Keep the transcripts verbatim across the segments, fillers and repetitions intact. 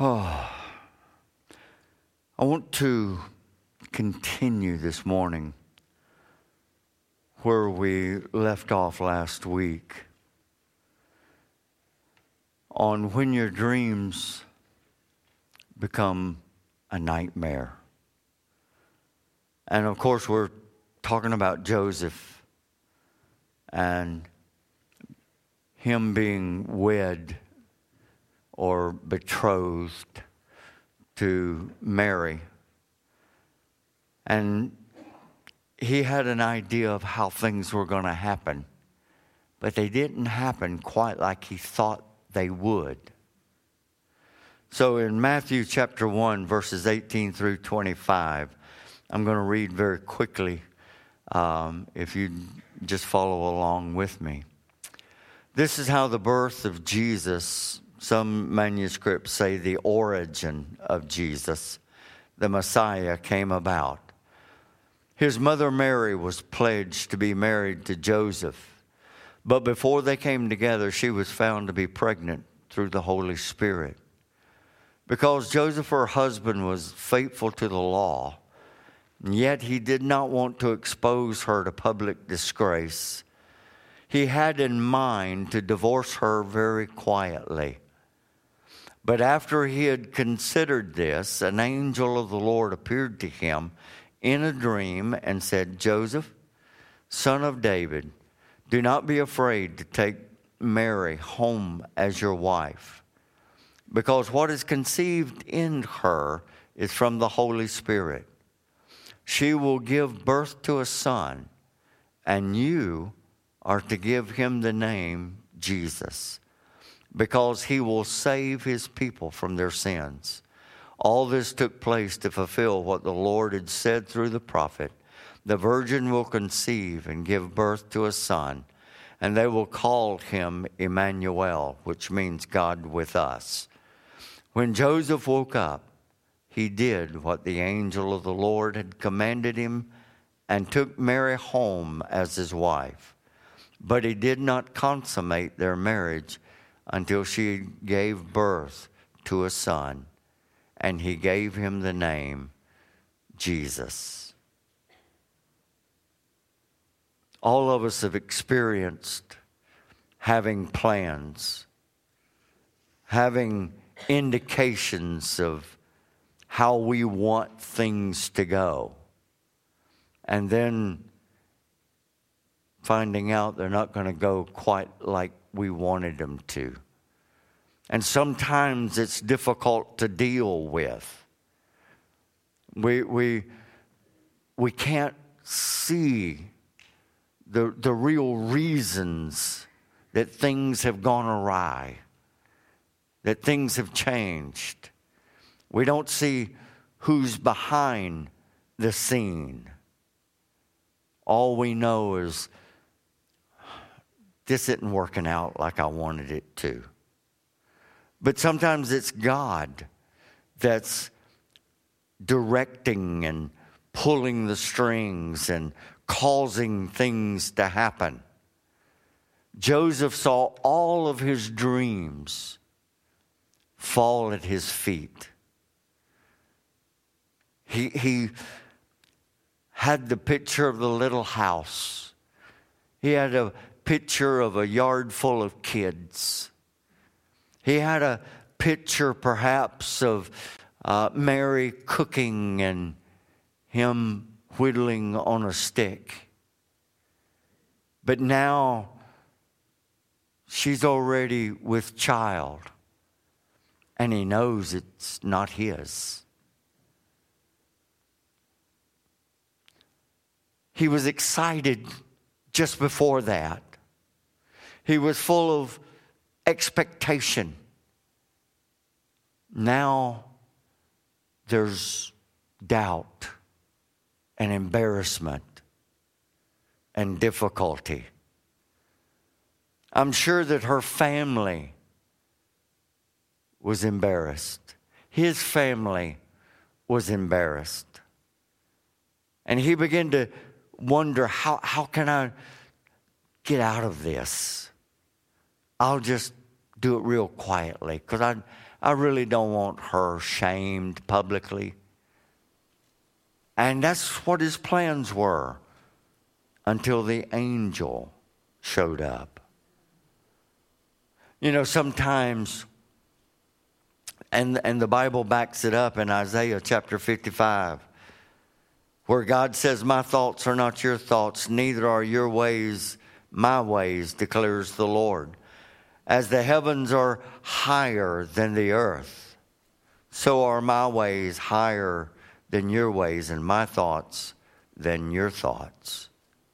Oh, I want to continue this morning where we left off last week on when your dreams become a nightmare. And of course, we're talking about Joseph and him being wed or betrothed to Mary. And he had an idea of how things were going to happen, but they didn't happen quite like he thought they would. So in Matthew chapter one, verses eighteen through twenty-five, I'm going to read very quickly, um, if you just follow along with me. This is how the birth of Jesus, some manuscripts say the origin of Jesus, the Messiah, came about. His mother Mary was pledged to be married to Joseph, but before they came together, she was found to be pregnant through the Holy Spirit. Because Joseph, her husband, was faithful to the law, and yet he did not want to expose her to public disgrace, he had in mind to divorce her very quietly. But after he had considered this, an angel of the Lord appeared to him in a dream and said, "Joseph, son of David, do not be afraid to take Mary home as your wife, because what is conceived in her is from the Holy Spirit. She will give birth to a son, and you are to give him the name Jesus, because he will save his people from their sins." All this took place to fulfill what the Lord had said through the prophet. The virgin will conceive and give birth to a son, and they will call him Emmanuel, which means God with us. When Joseph woke up, he did what the angel of the Lord had commanded him and took Mary home as his wife. But he did not consummate their marriage until she gave birth to a son, and he gave him the name Jesus. All of us have experienced having plans, having indications of how we want things to go, and then finding out they're not going to go quite like we wanted them to. And sometimes it's difficult to deal with. We we we can't see the the real reasons that things have gone awry, that things have changed. We don't see who's behind the scene. All we know is this isn't working out like I wanted it to. But sometimes it's God that's directing and pulling the strings and causing things to happen. Joseph saw all of his dreams fall at his feet. He, he had the picture of the little house. He had a picture of a yard full of kids. He had a picture perhaps of uh, Mary cooking and him whittling on a stick. But now she's already with child, and he knows it's not his. He was excited just before that. He was full of expectation. Now there's doubt and embarrassment and difficulty. I'm sure that her family was embarrassed. His family was embarrassed. And he began to wonder, how, how can I get out of this? I'll just do it real quietly, because I, I really don't want her shamed publicly. And that's what his plans were until the angel showed up. You know, sometimes, and, and the Bible backs it up in Isaiah chapter fifty-five, where God says, my thoughts are not your thoughts, neither are your ways my ways, declares the Lord. As the heavens are higher than the earth, so are my ways higher than your ways, and my thoughts than your thoughts.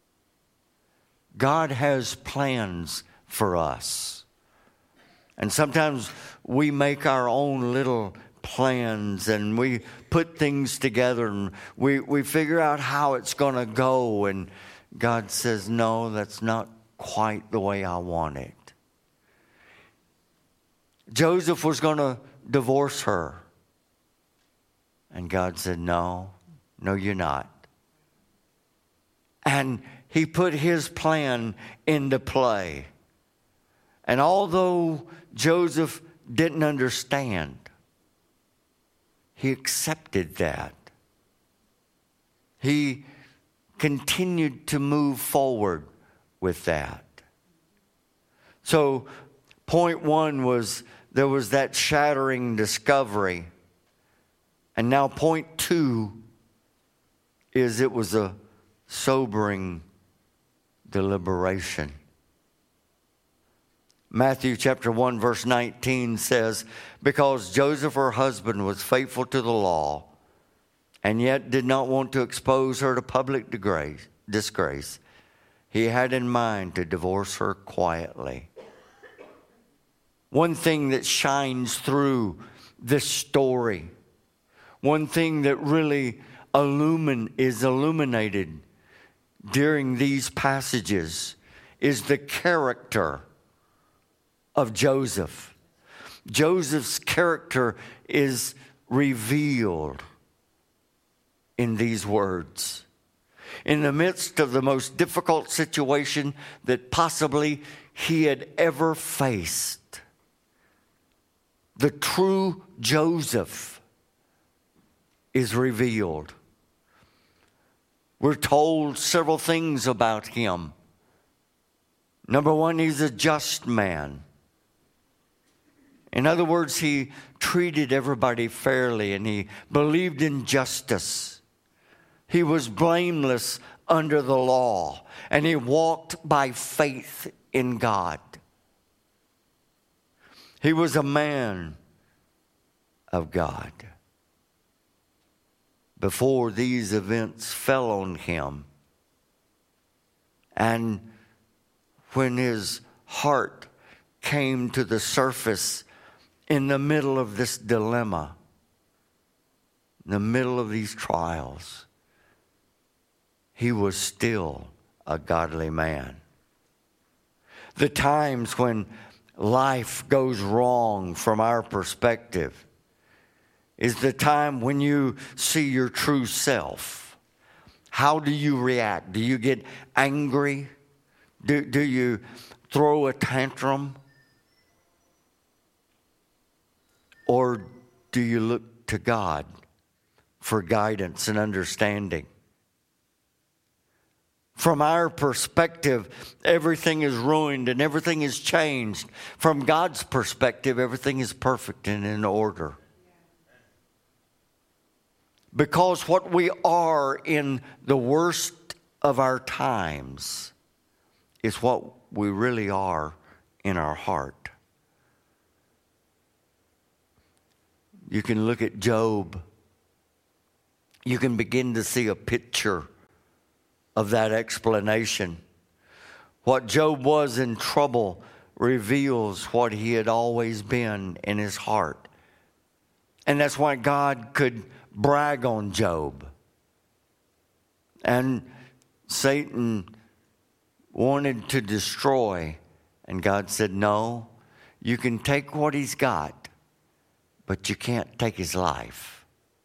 God has plans for us. And sometimes we make our own little plans and we put things together and we, we figure out how it's going to go. And God says, no, that's not quite the way I want it. Joseph was going to divorce her. And God said, no, no, you're not. And he put his plan into play. And although Joseph didn't understand, he accepted that. He continued to move forward with that. So point one was there was that shattering discovery. And now point two is it was a sobering deliberation. Matthew chapter one verse nineteen says, because Joseph, her husband, was faithful to the law and yet did not want to expose her to public disgrace, he had in mind to divorce her quietly. One thing that shines through this story, one thing that really illumin, is illuminated during these passages is the character of Joseph. Joseph's character is revealed in these words. In the midst of the most difficult situation that possibly he had ever faced, the true Joseph is revealed. We're told several things about him. Number one, he's a just man. In other words, he treated everybody fairly and he believed in justice. He was blameless under the law and he walked by faith in God. He was a man of God. Before these events fell on him, and when his heart came to the surface in the middle of this dilemma, in the middle of these trials, he was still a godly man. The times when life goes wrong from our perspective is the time when you see your true self. How do you react? Do you get angry? Do, do you throw a tantrum? Or do you look to God for guidance and understanding? From our perspective, everything is ruined and everything is changed. From God's perspective, everything is perfect and in order. Because what we are in the worst of our times is what we really are in our heart. You can look at Job. You can begin to see a picture of that explanation. What Job was in trouble reveals what he had always been in his heart. And that's why God could brag on Job. And Satan wanted to destroy, and God said, no, you can take what he's got, but you can't take his life.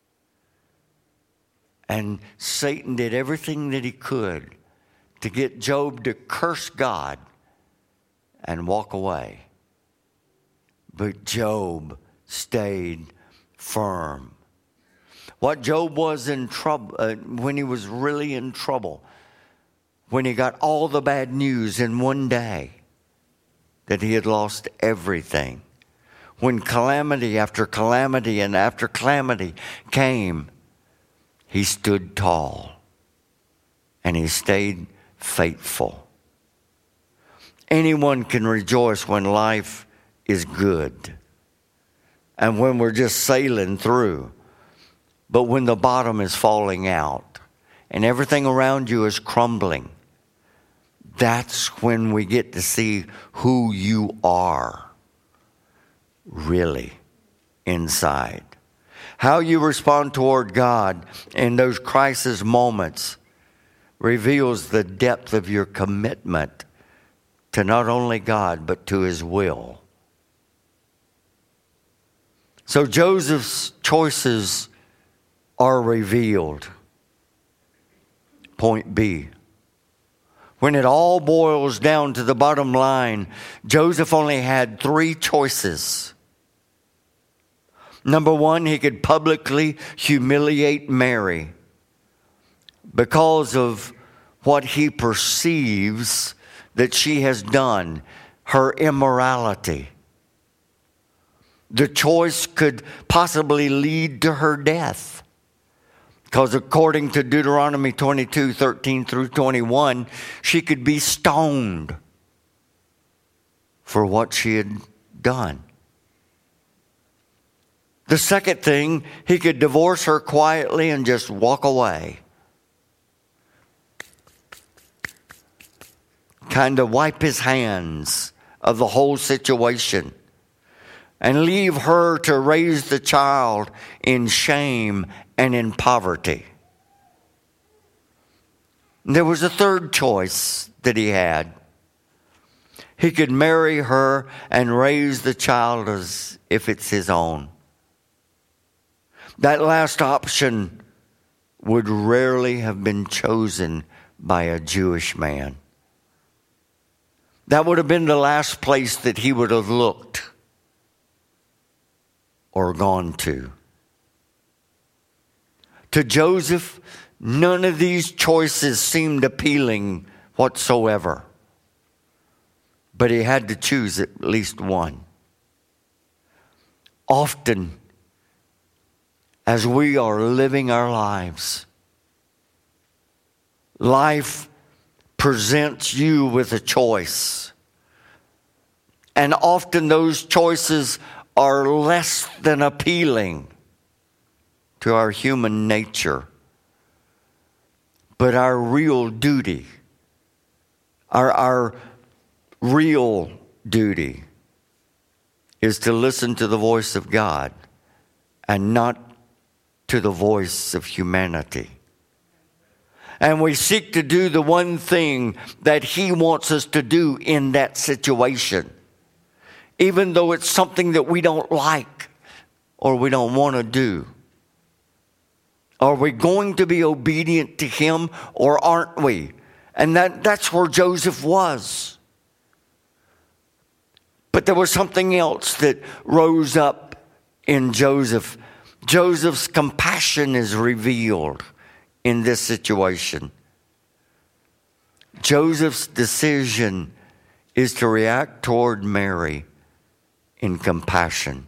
And Satan did everything that he could to get Job to curse God and walk away. But Job stayed firm. What Job was in trouble, uh, when he was really in trouble, when he got all the bad news in one day, that he had lost everything. When calamity after calamity and after calamity came, he stood tall and he stayed faithful. Anyone can rejoice when life is good and when we're just sailing through. But when the bottom is falling out and everything around you is crumbling, that's when we get to see who you are really inside. How you respond toward God in those crisis moments reveals the depth of your commitment to not only God, but to His will. So Joseph's choices are revealed. Point B. When it all boils down to the bottom line, Joseph only had three choices. Number one, he could publicly humiliate Mary because of what he perceives that she has done, her immorality. The choice could possibly lead to her death. Because according to Deuteronomy twenty-two, thirteen through twenty-one, she could be stoned for what she had done. The second thing, he could divorce her quietly and just walk away. Kind of wipe his hands of the whole situation and leave her to raise the child in shame and in poverty. There was a third choice that he had. He could marry her and raise the child as if it's his own. That last option would rarely have been chosen by a Jewish man. That would have been the last place that he would have looked or gone to. To Joseph, none of these choices seemed appealing whatsoever. But he had to choose at least one. Often, as we are living our lives, life presents you with a choice. And often those choices are less than appealing to our human nature. But our real duty, our, our real duty is to listen to the voice of God and not to the voice of humanity. And we seek to do the one thing that He wants us to do in that situation, even though it's something that we don't like or we don't want to do. Are we going to be obedient to Him or aren't we? And that, that's where Joseph was. But there was something else that rose up in Joseph. Joseph's compassion is revealed in this situation. Joseph's decision is to react toward Mary in compassion.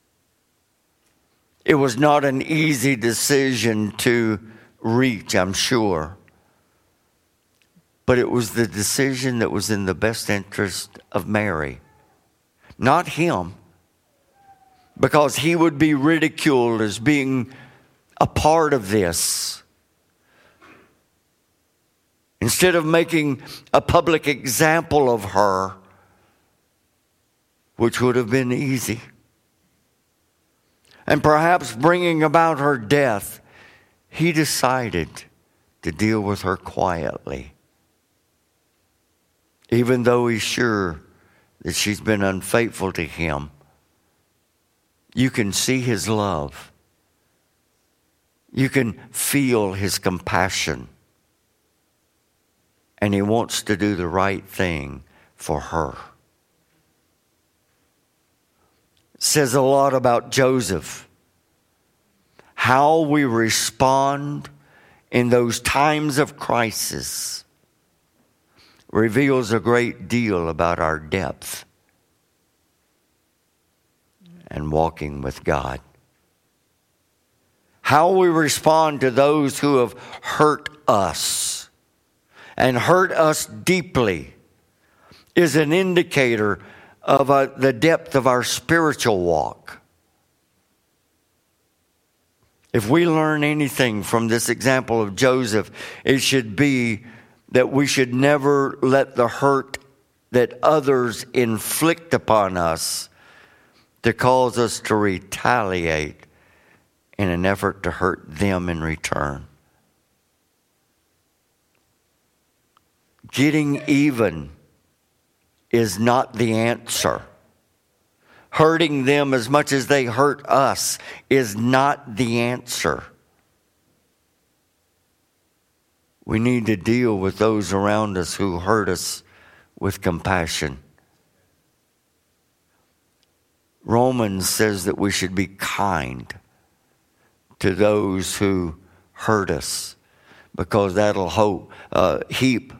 It was not an easy decision to reach, I'm sure. But it was the decision that was in the best interest of Mary, not him. Because he would be ridiculed as being a part of this. Instead of making a public example of her, which would have been easy, and perhaps bringing about her death, he decided to deal with her quietly. Even though he's sure that she's been unfaithful to him, you can see his love. You can feel his compassion. And he wants to do the right thing for her. says a lot about Joseph. How we respond in those times of crisis reveals a great deal about our depth and walking with God. How we respond to those who have hurt us and hurt us deeply is an indicator of uh, the depth of our spiritual walk. If we learn anything from this example of Joseph, it should be that we should never let the hurt that others inflict upon us to cause us to retaliate in an effort to hurt them in return. Getting even is not the answer. Hurting them as much as they hurt us is not the answer. We need to deal with those around us who hurt us with compassion. Romans says that we should be kind to those who hurt us, because that'll hope, uh, heap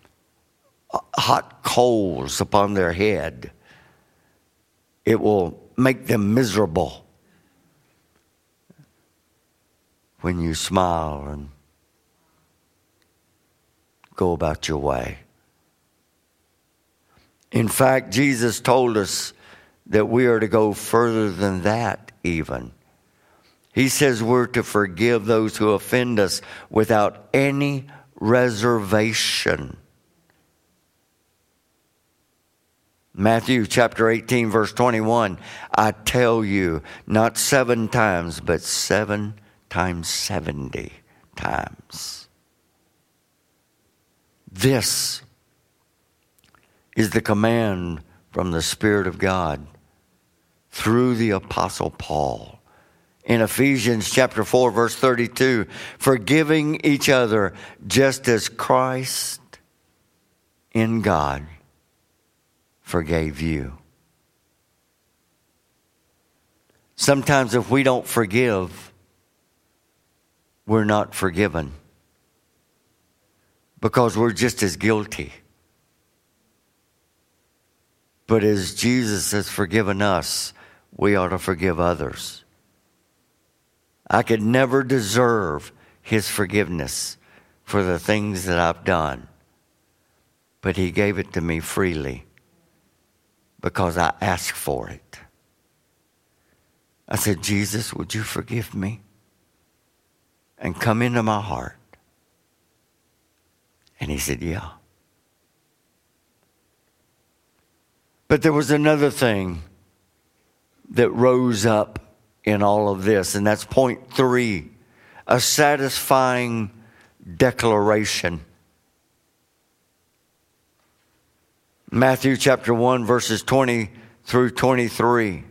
hot coals upon their head. It will make them miserable when you smile and go about your way. In fact, Jesus told us that we are to go further than that even. He says we're to forgive those who offend us without any reservation. Matthew chapter eighteen, verse twenty-one, I tell you, not seven times, but seven times seventy times. This is the command from the Spirit of God through the Apostle Paul. In Ephesians chapter four, verse thirty-two, forgiving each other just as Christ in God forgave you. Sometimes if we don't forgive, we're not forgiven, because we're just as guilty. But as Jesus has forgiven us, we ought to forgive others. I could never deserve His forgiveness for the things that I've done, but He gave it to me freely because I asked for it. I said, Jesus, would you forgive me and come into my heart? And He said, yeah. But there was another thing that rose up in all of this, and that's point three, a satisfying declaration. Matthew chapter one, verses twenty through twenty-three.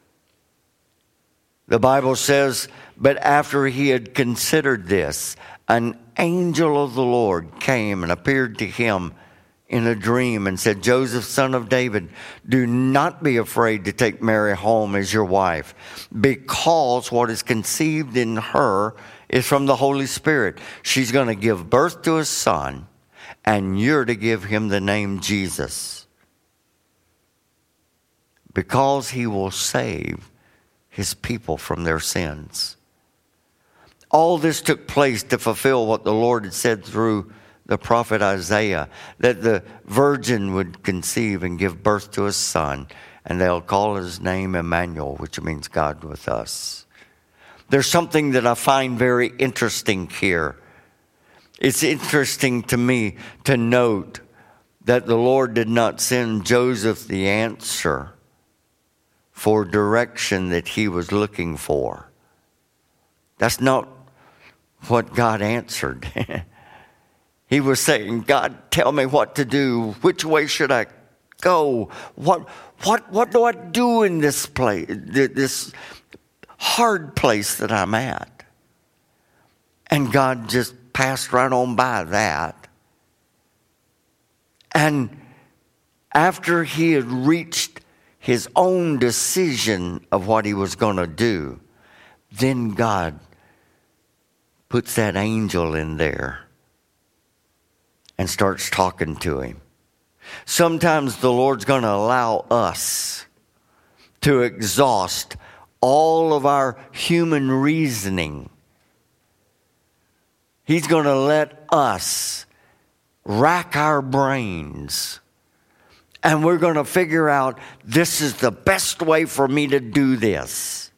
The Bible says, but after he had considered this, an angel of the Lord came and appeared to him in a dream and said, Joseph, son of David, do not be afraid to take Mary home as your wife, because what is conceived in her is from the Holy Spirit. She's going to give birth to a son, and you're to give him the name Jesus, because he will save his people from their sins. All this took place to fulfill what the Lord had said through the prophet Isaiah, that the virgin would conceive and give birth to a son, and they'll call his name Emmanuel, which means God with us. There's something that I find very interesting here. It's interesting to me to note that the Lord did not send Joseph the answer for direction that he was looking for. That's not what God answered. He was saying, God, tell me what to do. Which way should I go? What what what do I do in this place, this hard place that I'm at? And God just passed right on by that. And after he had reached his own decision of what he was going to do, then God puts that angel in there and starts talking to him. Sometimes the Lord's going to allow us to exhaust all of our human reasoning. He's going to let us rack our brains, and we're going to figure out, this is the best way for me to do this.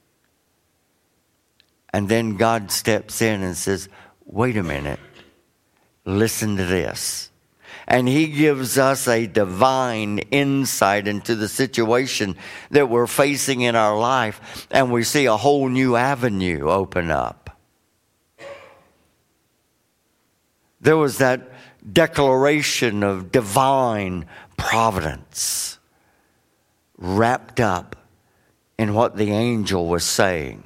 And then God steps in and says, wait a minute, listen to this. And he gives us a divine insight into the situation that we're facing in our life, and we see a whole new avenue open up. There was that declaration of divine providence wrapped up in what the angel was saying.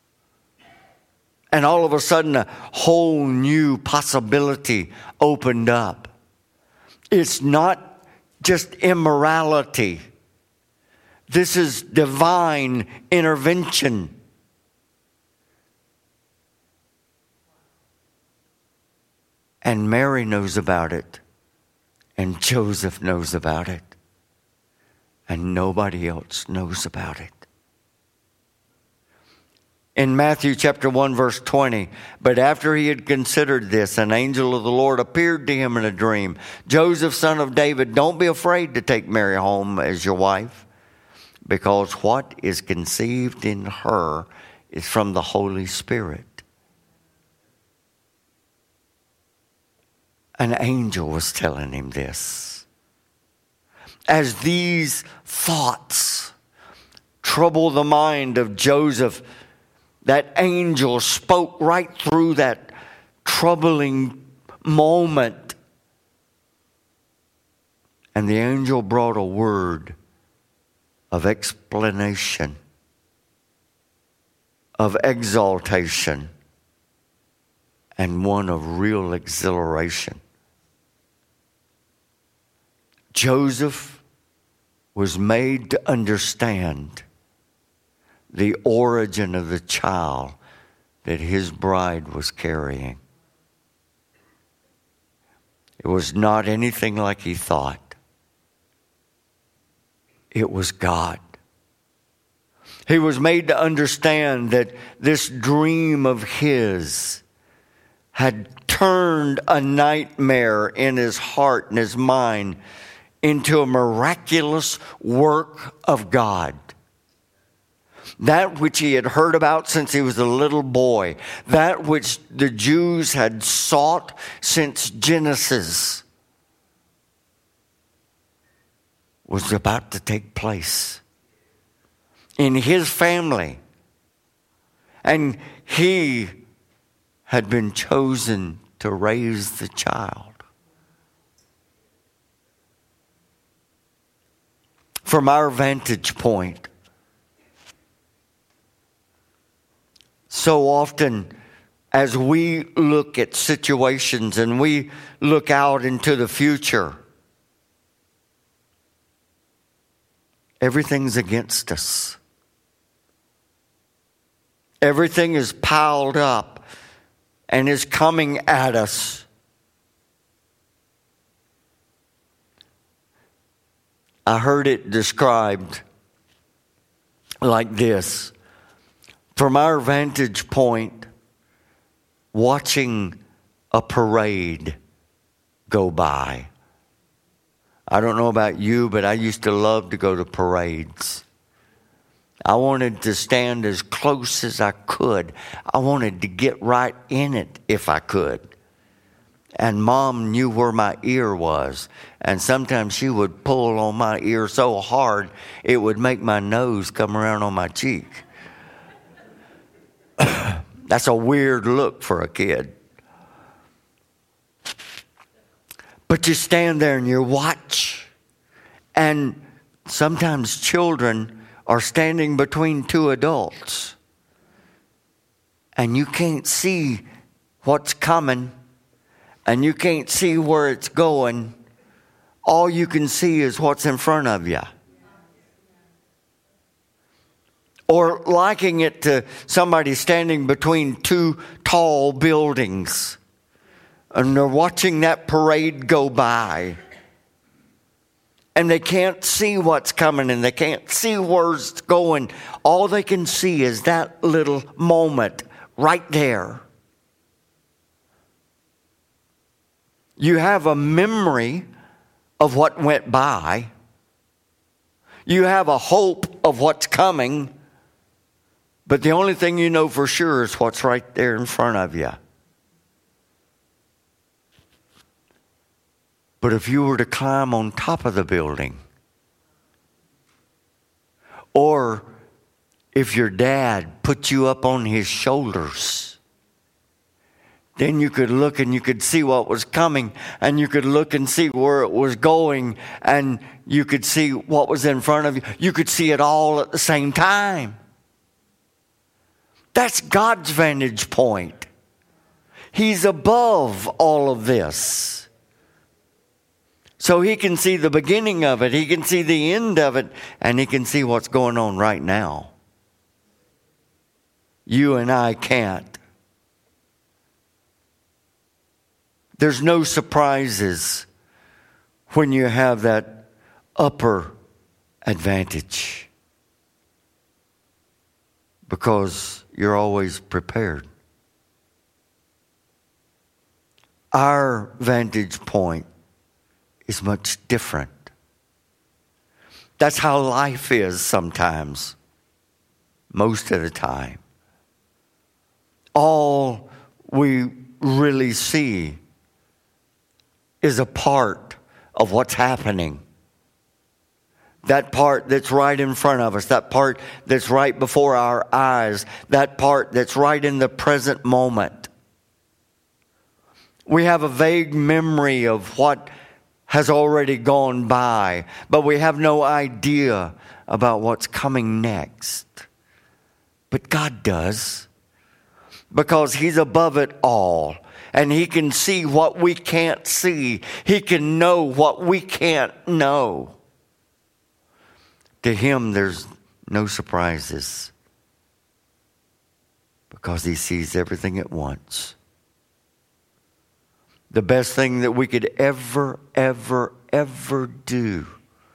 And all of a sudden, a whole new possibility opened up. It's not just immorality. This is divine intervention. And Mary knows about it. And Joseph knows about it. And nobody else knows about it. In Matthew chapter one, verse twenty, but after he had considered this, an angel of the Lord appeared to him in a dream. Joseph, son of David, don't be afraid to take Mary home as your wife, because what is conceived in her is from the Holy Spirit. An angel was telling him this. As these thoughts trouble the mind of Joseph, that angel spoke right through that troubling moment. And the angel brought a word of explanation, of exaltation, and one of real exhilaration. Joseph was made to understand the origin of the child that his bride was carrying. It was not anything like he thought. It was God. He was made to understand that this dream of his had turned a nightmare in his heart and his mind into a miraculous work of God. That which he had heard about since he was a little boy. That which the Jews had sought since Genesis was about to take place in his family. And he had been chosen to raise the child. From our vantage point, so often as we look at situations and we look out into the future, everything's against us. Everything is piled up and is coming at us. I heard it described like this. From our vantage point, watching a parade go by. I don't know about you, but I used to love to go to parades. I wanted to stand as close as I could. I wanted to get right in it if I could. And Mom knew where my ear was. And sometimes she would pull on my ear so hard, it would make my nose come around on my cheek. That's a weird look for a kid. But you stand there and you watch. And sometimes children are standing between two adults. And you can't see what's coming. And you can't see where it's going. All you can see is what's in front of you. Or likening it to somebody standing between two tall buildings and they're watching that parade go by. And they can't see what's coming and they can't see where it's going. All they can see is that little moment right there. You have a memory of what went by. You have a hope of what's coming. But the only thing you know for sure is what's right there in front of you. But if you were to climb on top of the building, or if your dad put you up on his shoulders, then you could look and you could see what was coming, and you could look and see where it was going, and you could see what was in front of you. You could see it all at the same time. That's God's vantage point. He's above all of this. So he can see the beginning of it, he can see the end of it, and he can see what's going on right now. You and I can't. There's no surprises when you have that upper advantage, because you're always prepared. Our vantage point is much different. That's how life is sometimes, most of the time. All we really see is a part of what's happening. That part that's right in front of us, that part that's right before our eyes, that part that's right in the present moment. We have a vague memory of what has already gone by, but we have no idea about what's coming next. But God does, because He's above it all, and He can see what we can't see. He can know what we can't know. To Him, there's no surprises, because He sees everything at once. The best thing that we could ever, ever, ever do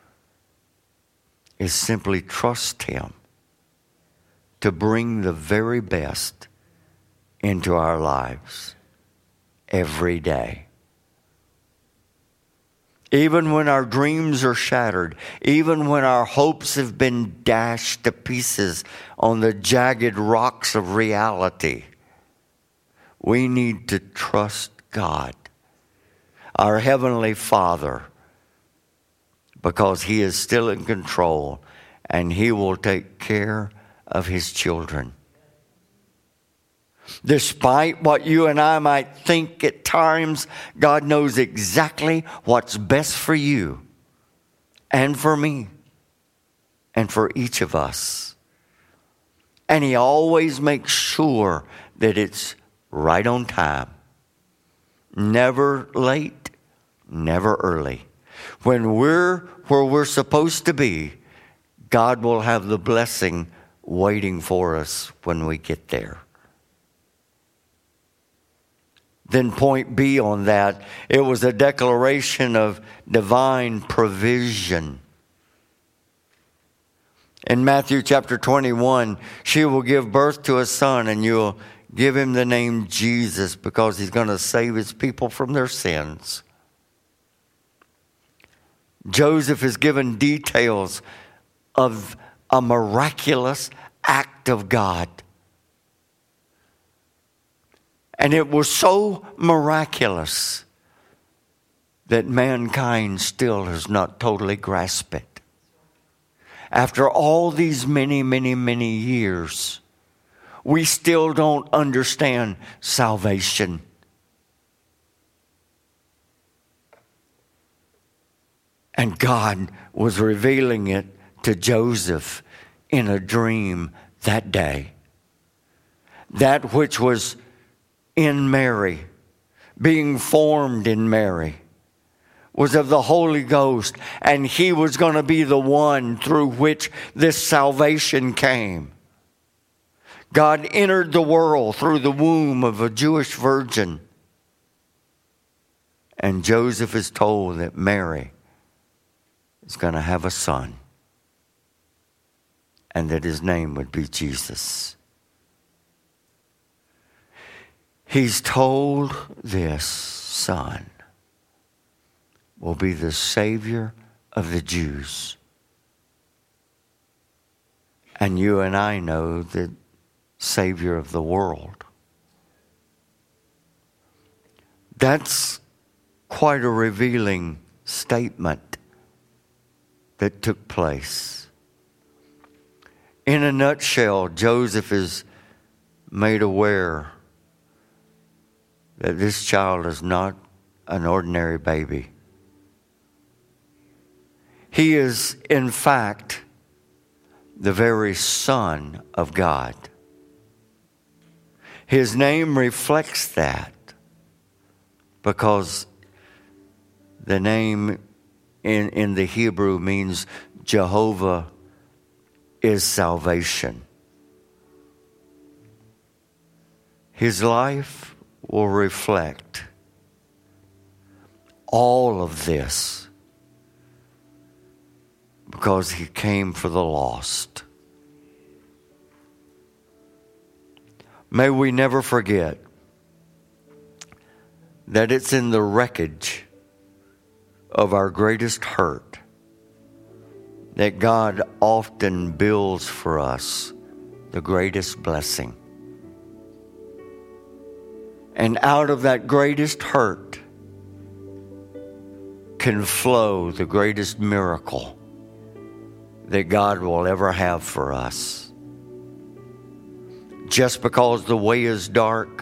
is simply trust Him to bring the very best into our lives every day. Even when our dreams are shattered, even when our hopes have been dashed to pieces on the jagged rocks of reality, we need to trust God, our Heavenly Father, because He is still in control and He will take care of His children. Despite what you and I might think at times, God knows exactly what's best for you and for me and for each of us. And He always makes sure that it's right on time. Never late, never early. When we're where we're supposed to be, God will have the blessing waiting for us when we get there. Then point B on that, it was a declaration of divine provision. In Matthew chapter twenty-one, she will give birth to a son, and you'll give him the name Jesus, because He's going to save His people from their sins. Joseph is given details of a miraculous act of God. And it was so miraculous that mankind still has not totally grasped it. After all these many, many, many years, we still don't understand salvation. And God was revealing it to Joseph in a dream that day. That which was in Mary, being formed in Mary, was of the Holy Ghost, and He was going to be the one through which this salvation came. God entered the world through the womb of a Jewish virgin. And Joseph is told that Mary is going to have a son, and that his name would be Jesus. He's told this son will be the Savior of the Jews. And you and I know the Savior of the world. That's quite a revealing statement that took place. In a nutshell, Joseph is made aware that this child is not an ordinary baby. He is, in fact, the very Son of God. His name reflects that, because the name in, in the Hebrew means Jehovah is salvation. His life will reflect all of this because he came for the lost. May we never forget that it's in the wreckage of our greatest hurt that God often builds for us the greatest blessing. And out of that greatest hurt can flow the greatest miracle that God will ever have for us. Just because the way is dark,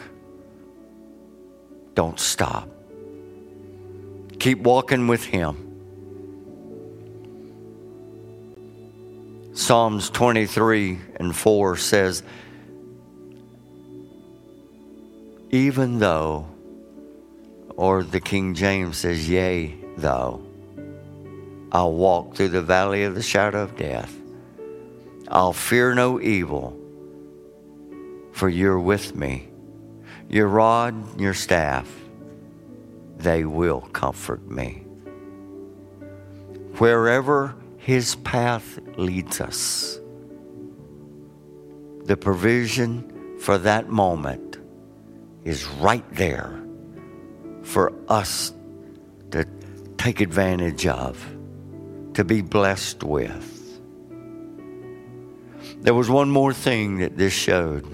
don't stop. Keep walking with Him. Psalms twenty-three and four says, even though, or the King James says, yea, though, I'll walk through the valley of the shadow of death, I'll fear no evil, for you're with me. Your rod, your staff, they will comfort me. Wherever His path leads us, the provision for that moment is right there for us to take advantage of, to be blessed with. There was one more thing that this showed.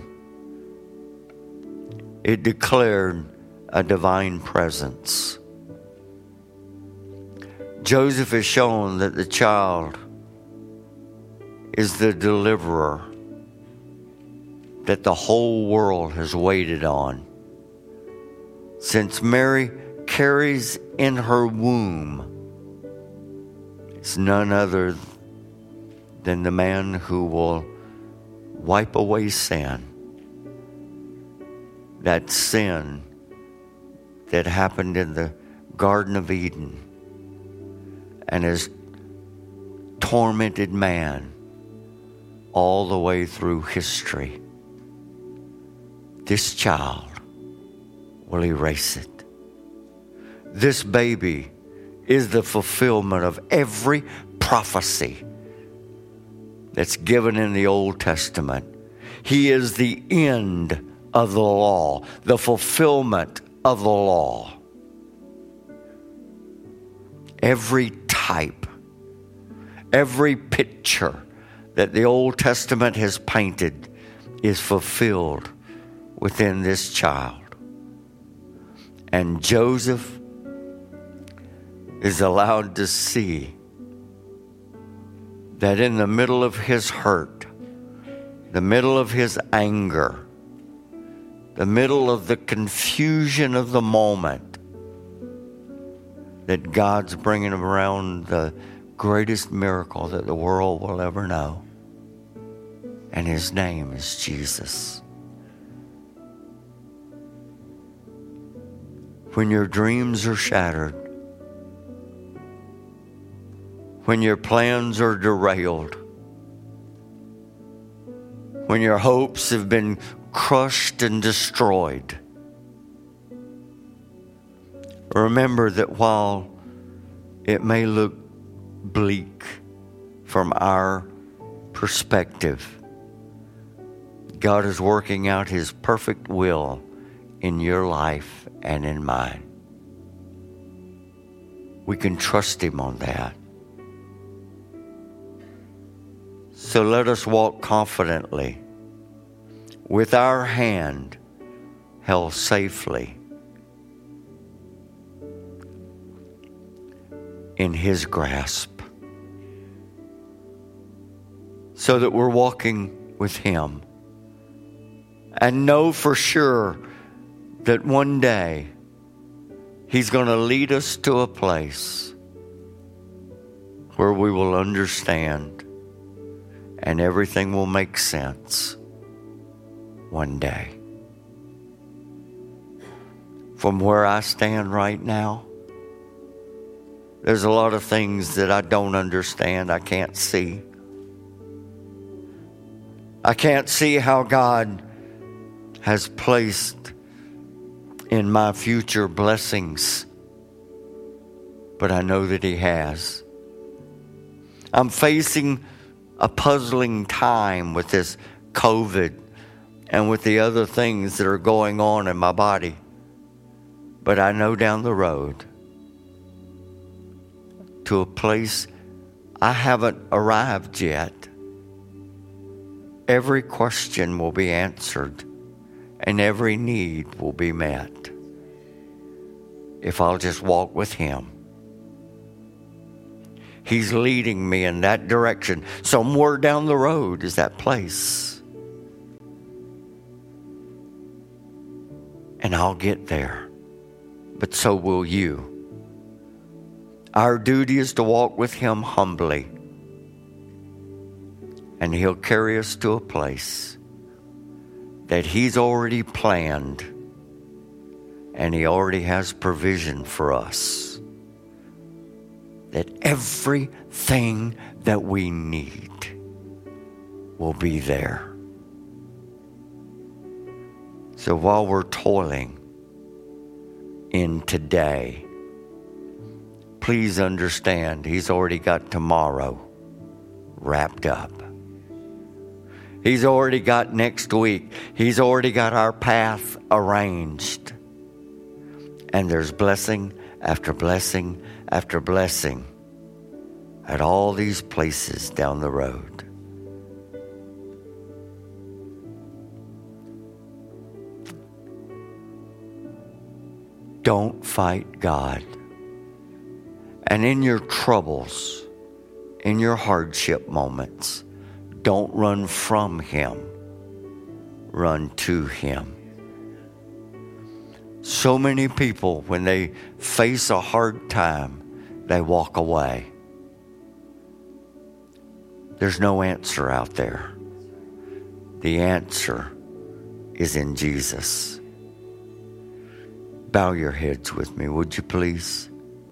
It declared a divine presence. Joseph has shown that the child is the deliverer that the whole world has waited on. Since Mary carries in her womb, it's none other than the man who will wipe away sin. That sin that happened in the Garden of Eden and has tormented man all the way through history. This child will erase it. This baby is the fulfillment of every prophecy that's given in the Old Testament. He is the end of the law, the fulfillment of the law. Every type, every picture that the Old Testament has painted is fulfilled within this child. And Joseph is allowed to see that in the middle of his hurt, the middle of his anger, the middle of the confusion of the moment, that God's bringing around the greatest miracle that the world will ever know. And His name is Jesus. When your dreams are shattered, when your plans are derailed, when your hopes have been crushed and destroyed. Remember that while it may look bleak from our perspective, God is working out His perfect will in your life and in mine. We can trust Him on that. So let us walk confidently with our hand held safely in His grasp, so that we're walking with Him, and know for sure that one day He's going to lead us to a place where we will understand and everything will make sense one day. From where I stand right now, there's a lot of things that I don't understand. I can't see. I can't see how God has placed in my future blessings, but I know that He has. I'm facing a puzzling time with this COVID and with the other things that are going on in my body, but I know down the road to a place I haven't arrived yet, every question will be answered and every need will be met if I'll just walk with Him. He's leading me in that direction. Somewhere down the road is that place. And I'll get there. But so will you. Our duty is to walk with Him humbly. And He'll carry us to a place that He's already planned. And He already has provision for us. That everything that we need will be there. So while we're toiling in today, please understand He's already got tomorrow wrapped up. He's already got next week. He's already got our path arranged. And there's blessing after blessing after blessing at all these places down the road. Don't fight God. And in your troubles, in your hardship moments, don't run from Him. Run to Him. So many people, when they face a hard time, they walk away. There's no answer out there. The answer is in Jesus. Bow your heads with me, would you please?